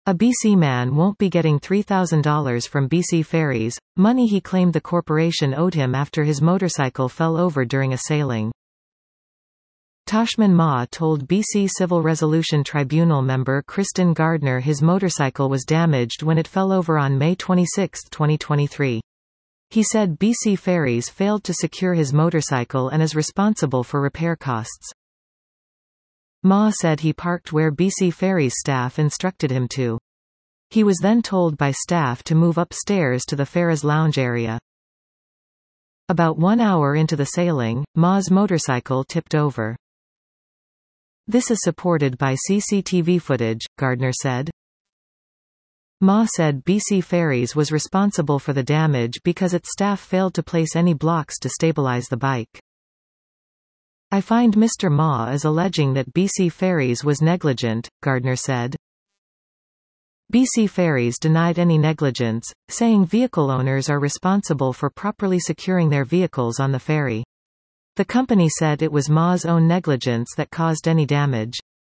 A BC man won't be getting $3,000 from BC Ferries, money he claimed the corporation owed him after his motorcycle fell over during a sailing. Tashman Ma told BC Civil Resolution Tribunal member Kristen Gardner his motorcycle was damaged when it fell over on May 26, 2023. He said BC Ferries failed to secure his motorcycle and is responsible for repair costs. Ma said he parked where BC Ferries staff instructed him to. He was then told by staff to move upstairs to the Ferris lounge area. About 1 hour into the sailing, Ma's motorcycle tipped over. This is supported by CCTV footage, Gardner said. Ma said BC Ferries was responsible for the damage because its staff failed to place any blocks to stabilize the bike. I find Mr. Ma is alleging that BC Ferries was negligent, Gardner said. BC Ferries denied any negligence, saying vehicle owners are responsible for properly securing their vehicles on the ferry. The company said it was Ma's own negligence that caused any damage.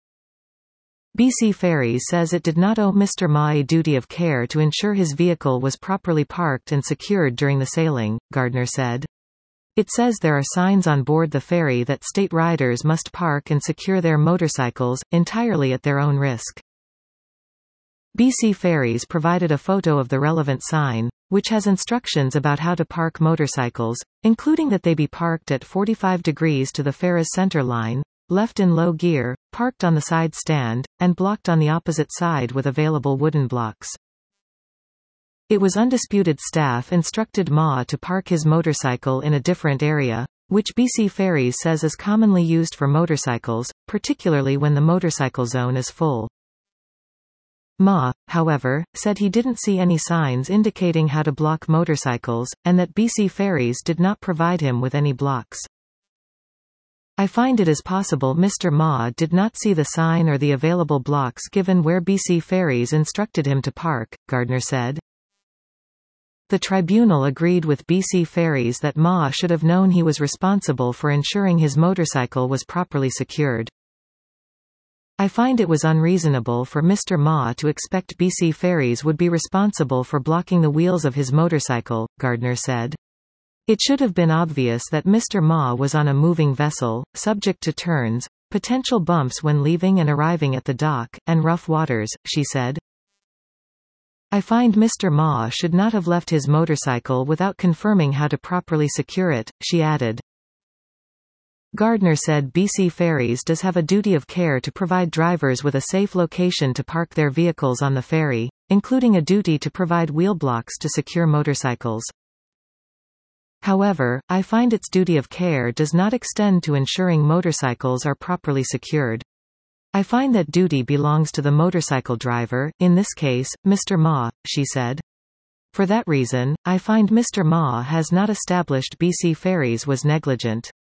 BC Ferries says it did not owe Mr. Ma a duty of care to ensure his vehicle was properly parked and secured during the sailing, Gardner said. It says there are signs on board the ferry that state riders must park and secure their motorcycles, entirely at their own risk. BC Ferries provided a photo of the relevant sign, which has instructions about how to park motorcycles, including that they be parked at 45 degrees to the Ferris center line, left in low gear, parked on the side stand, and blocked on the opposite side with available wooden blocks. It was undisputed staff instructed Ma to park his motorcycle in a different area, which BC Ferries says is commonly used for motorcycles, particularly when the motorcycle zone is full. Ma, however, said he didn't see any signs indicating how to block motorcycles, and that BC Ferries did not provide him with any blocks. I find it is possible Mr. Ma did not see the sign or the available blocks given where BC Ferries instructed him to park, Gardner said. The tribunal agreed with BC Ferries that Ma should have known he was responsible for ensuring his motorcycle was properly secured. I find it was unreasonable for Mr. Ma to expect BC Ferries would be responsible for blocking the wheels of his motorcycle, Gardner said. It should have been obvious that Mr. Ma was on a moving vessel, subject to turns, potential bumps when leaving and arriving at the dock, and rough waters, she said. I find Mr. Ma should not have left his motorcycle without confirming how to properly secure it, she added. Gardner said BC Ferries does have a duty of care to provide drivers with a safe location to park their vehicles on the ferry, including a duty to provide wheel blocks to secure motorcycles. However, I find its duty of care does not extend to ensuring motorcycles are properly secured. I find that duty belongs to the motorcycle driver, in this case, Mr. Ma, she said. For that reason, I find Mr. Ma has not established BC Ferries was negligent.